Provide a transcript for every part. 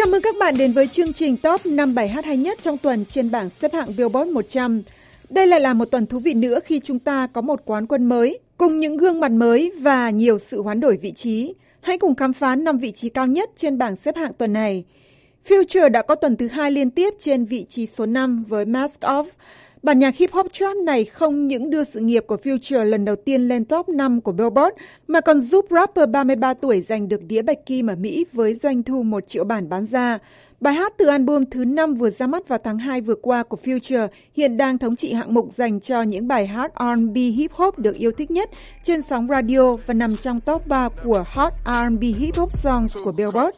Chào mừng các bạn đến với chương trình Top 5 bài hát hay nhất trong tuần trên bảng xếp hạng Billboard 100. Đây lại là một tuần thú vị nữa khi chúng ta có một quán quân mới, cùng những gương mặt mới và nhiều sự hoán đổi vị trí. Hãy cùng khám phá 5 vị trí cao nhất trên bảng xếp hạng tuần này. Future đã có tuần thứ 2 liên tiếp trên vị trí số 5 với Mask Off. Bản nhạc hip hop trap này không những đưa sự nghiệp của Future lần đầu tiên lên top 5 của Billboard, mà còn giúp rapper 33 tuổi giành được đĩa bạch kim ở Mỹ với doanh thu 1 triệu bản bán ra. Bài hát từ album thứ 5 vừa ra mắt vào tháng 2 vừa qua của Future hiện đang thống trị hạng mục dành cho những bài hát R&B hip hop được yêu thích nhất trên sóng radio và nằm trong top 3 của Hot R&B Hip Hop Songs của Billboard.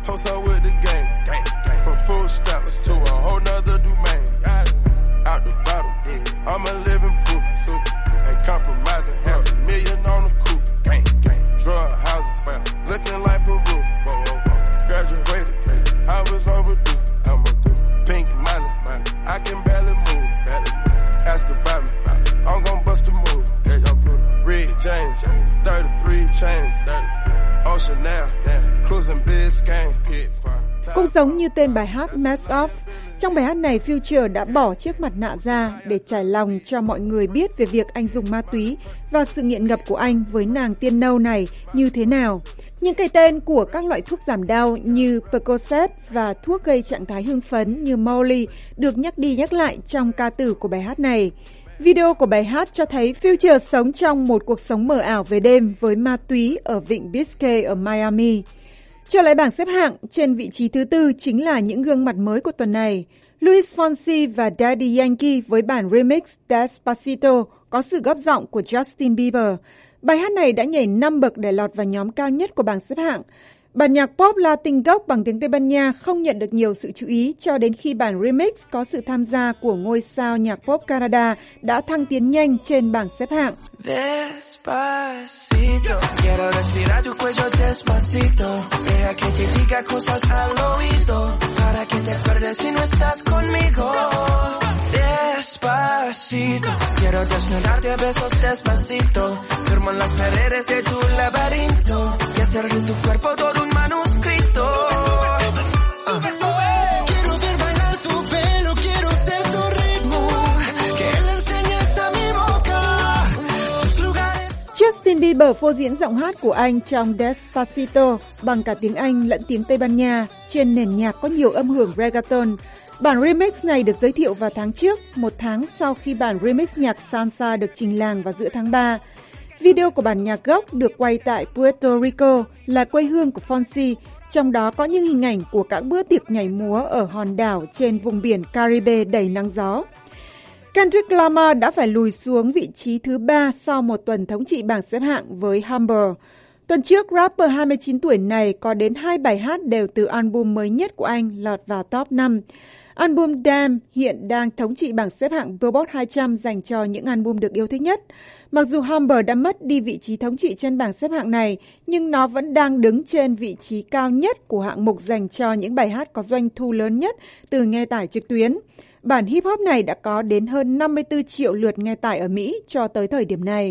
Out the bottle, I'm a living proof, ain't compromising, $500,000 on the coupe, drug houses, looking like Peru, graduated, I was overdue, I'm a pink money, I can barely move, ask about me, I'm gon' bust a move, Red James, 33 chains, Ocean now, cruising Biscayne, hit fire. Cũng giống như tên bài hát Mask Off, trong bài hát này Future đã bỏ chiếc mặt nạ ra để trải lòng cho mọi người biết về việc anh dùng ma túy và sự nghiện ngập của anh với nàng tiên nâu này như thế nào. Những cái tên của các loại thuốc giảm đau như Percocet và thuốc gây trạng thái hưng phấn như Molly được nhắc đi nhắc lại trong ca từ của bài hát này. Video của bài hát cho thấy Future sống trong một cuộc sống mờ ảo về đêm với ma túy ở vịnh Biscayne ở Miami. Trở lại bảng xếp hạng, trên vị trí thứ 4 chính là những gương mặt mới của tuần này. Luis Fonsi và Daddy Yankee với bản remix Despacito có sự góp giọng của Justin Bieber. Bài hát này đã nhảy 5 bậc để lọt vào nhóm cao nhất của bảng xếp hạng. Bản nhạc pop Latin gốc bằng tiếng Tây Ban Nha không nhận được nhiều sự chú ý cho đến khi bản remix có sự tham gia của ngôi sao nhạc pop Canada đã thăng tiến nhanh trên bảng xếp hạng. Despacito, quiero respirar tu cuello despacito, deja que te diga cosas al oído, para que te acuerdes si no estás conmigo. Despacito, quiero desnudarte a besos despacito, firmo en las paredes de tu laberinto, y hacer de tu cuerpo todo un manuscrito. Quiero ver bailar tu pelo, quiero ser tu ritmo, que le enseñes a mi boca tus lugares. Justin Bieber phô diễn giọng hát của anh trong Despacito bằng cả tiếng Anh lẫn tiếng Tây Ban Nha trên nền nhạc có nhiều âm hưởng reggaeton. Bản remix này được giới thiệu vào tháng trước, một tháng sau khi bản remix nhạc Salsa được trình làng vào giữa tháng 3. Video của bản nhạc gốc được quay tại Puerto Rico, là quê hương của Fonsi, trong đó có những hình ảnh của các bữa tiệc nhảy múa ở hòn đảo trên vùng biển Caribe đầy nắng gió. Kendrick Lamar đã phải lùi xuống vị trí thứ 3 sau một tuần thống trị bảng xếp hạng với Humble. Tuần trước, rapper 29 tuổi này có đến 2 bài hát đều từ album mới nhất của anh lọt vào top 5. Album Damn hiện đang thống trị bảng xếp hạng Billboard 200 dành cho những album được yêu thích nhất. Mặc dù Humble đã mất đi vị trí thống trị trên bảng xếp hạng này, nhưng nó vẫn đang đứng trên vị trí cao nhất của hạng mục dành cho những bài hát có doanh thu lớn nhất từ nghe tải trực tuyến. Bản hip hop này đã có đến hơn 54 triệu lượt nghe tải ở Mỹ cho tới thời điểm này.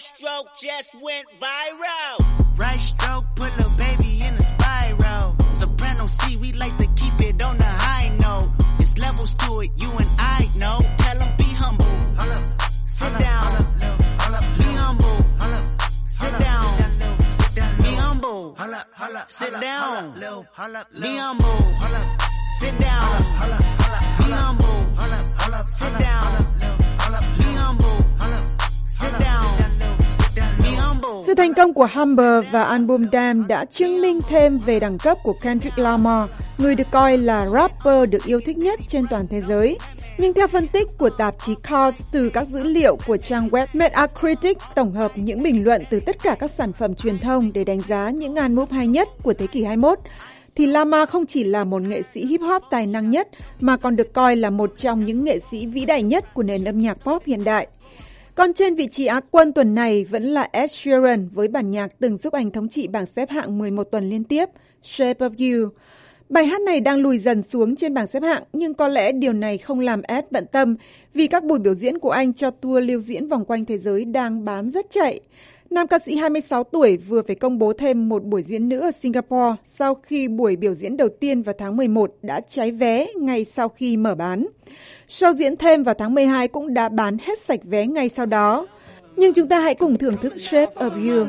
Levels to it, you and I know. Tell them be humble. Sit down. Be humble. Sit down. Be humble. Sit down. Be humble. Sit down. Be humble. Sit down. Be humble. Sit down. Be humble. Sự thành công của Humble và album Damn đã chứng minh thêm về đẳng cấp của Kendrick Lamar, người được coi là rapper được yêu thích nhất trên toàn thế giới. Nhưng theo phân tích của tạp chí Cars từ các dữ liệu của trang web Metacritic tổng hợp những bình luận từ tất cả các sản phẩm truyền thông để đánh giá những album hay nhất của thế kỷ 21, thì Lamar không chỉ là một nghệ sĩ hip hop tài năng nhất mà còn được coi là một trong những nghệ sĩ vĩ đại nhất của nền âm nhạc pop hiện đại. Còn trên vị trí Á quân tuần này vẫn là Ed Sheeran với bản nhạc từng giúp anh thống trị bảng xếp hạng 11 tuần liên tiếp, Shape of You. Bài hát này đang lùi dần xuống trên bảng xếp hạng, nhưng có lẽ điều này không làm Ed bận tâm vì các buổi biểu diễn của anh cho tour lưu diễn vòng quanh thế giới đang bán rất chạy. Nam ca sĩ 26 tuổi vừa phải công bố thêm một buổi diễn nữa ở Singapore sau khi buổi biểu diễn đầu tiên vào tháng 11 đã cháy vé ngay sau khi mở bán. Show diễn thêm vào tháng 12 cũng đã bán hết sạch vé ngay sau đó. Nhưng chúng ta hãy cùng thưởng thức Shape of You.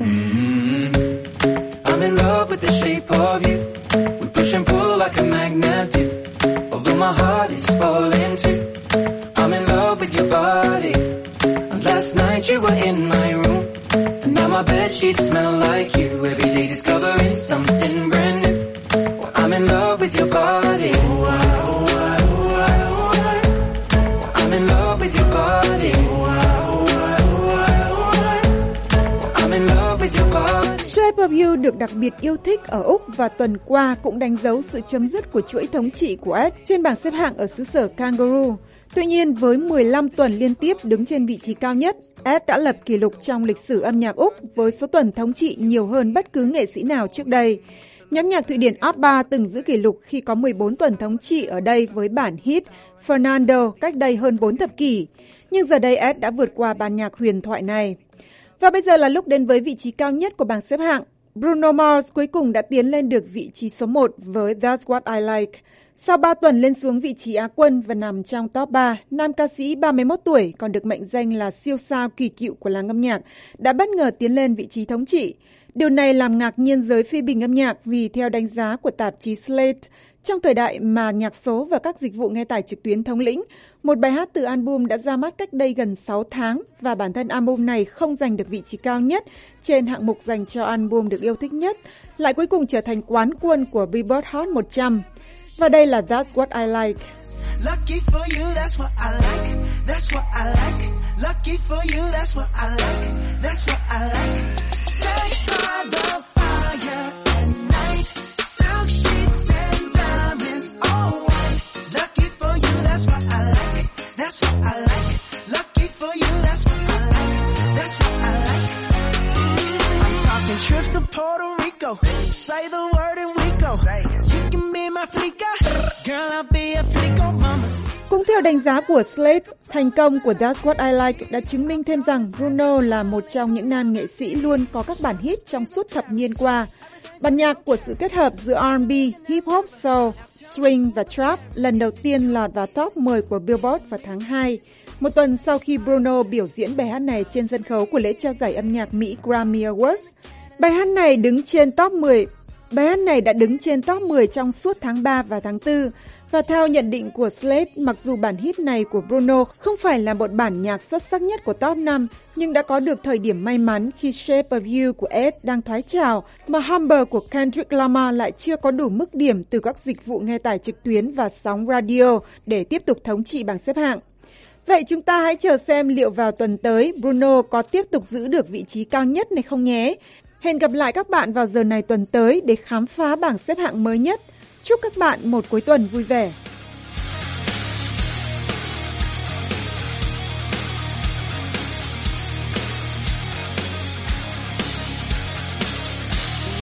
I'm in love with the shape of you. We push and pull like a magnet do. Although my heart is falling too. I'm in love with your body. And last night you were in my room. And now my bedsheets smell like you. Every day discovering something brand new. Well, I'm in love with your body. Oh, I, oh, I, oh, I, oh, I. Well, I'm in love with your body. Oh, I, oh, I, oh, I, oh, I. Well, I'm in love with your body. Shape of You được đặc biệt yêu thích ở Úc và tuần qua cũng đánh dấu sự chấm dứt của chuỗi thống trị của Ed trên bảng xếp hạng ở xứ sở Kangaroo. Tuy nhiên, với 15 tuần liên tiếp đứng trên vị trí cao nhất, Ed đã lập kỷ lục trong lịch sử âm nhạc Úc với số tuần thống trị nhiều hơn bất cứ nghệ sĩ nào trước đây. Nhóm nhạc Thụy Điển ABBA từng giữ kỷ lục khi có 14 tuần thống trị ở đây với bản hit Fernando cách đây hơn 4 thập kỷ. Nhưng giờ đây Ed đã vượt qua bản nhạc huyền thoại này. Và bây giờ là lúc đến với vị trí cao nhất của bảng xếp hạng. Bruno Mars cuối cùng đã tiến lên được vị trí số 1 với That's What I Like. Sau 3 tuần lên xuống vị trí Á quân và nằm trong top 3, nam ca sĩ 31 tuổi còn được mệnh danh là siêu sao kỳ cựu của làng âm nhạc đã bất ngờ tiến lên vị trí thống trị. Điều này làm ngạc nhiên giới phê bình âm nhạc vì theo đánh giá của tạp chí Slate, trong thời đại mà nhạc số và các dịch vụ nghe tải trực tuyến thống lĩnh, một bài hát từ album đã ra mắt cách đây gần 6 tháng và bản thân album này không giành được vị trí cao nhất trên hạng mục dành cho album được yêu thích nhất, lại cuối cùng trở thành quán quân của Billboard Hot 100. Và đây là That's What I Like. Lucky for you, that's what I like. That's what I like. Lucky for you, that's what I like. That's what I like. Sex by the fire at night. Silk sheets and diamonds, all white. Lucky for you, that's what I like. That's what I like. Lucky for you, that's what I like. That's what I like. I'm talking trips to Puerto Rico. Say the word and we go. You can be my flica. Girl, I'll be a flico mama. Cũng theo đánh giá của Slate, thành công của That's What I Like đã chứng minh thêm rằng Bruno là một trong những nam nghệ sĩ luôn có các bản hit trong suốt thập niên qua. Bản nhạc của sự kết hợp giữa R&B, hip hop, soul, swing và trap lần đầu tiên lọt vào top 10 của Billboard vào tháng 2, một tuần sau khi Bruno biểu diễn bài hát này trên sân khấu của lễ trao giải âm nhạc Mỹ Grammy Awards. Bài hát này đã đứng trên top 10 trong suốt tháng 3 và tháng 4. Và theo nhận định của Slate, mặc dù bản hit này của Bruno không phải là một bản nhạc xuất sắc nhất của top 5, nhưng đã có được thời điểm may mắn khi Shape of You của Ed đang thoái trào, mà Humble của Kendrick Lamar lại chưa có đủ mức điểm từ các dịch vụ nghe tải trực tuyến và sóng radio để tiếp tục thống trị bảng xếp hạng. Vậy chúng ta hãy chờ xem liệu vào tuần tới Bruno có tiếp tục giữ được vị trí cao nhất này không nhé. Hẹn gặp lại các bạn vào giờ này tuần tới để khám phá bảng xếp hạng mới nhất. Chúc các bạn một cuối tuần vui vẻ.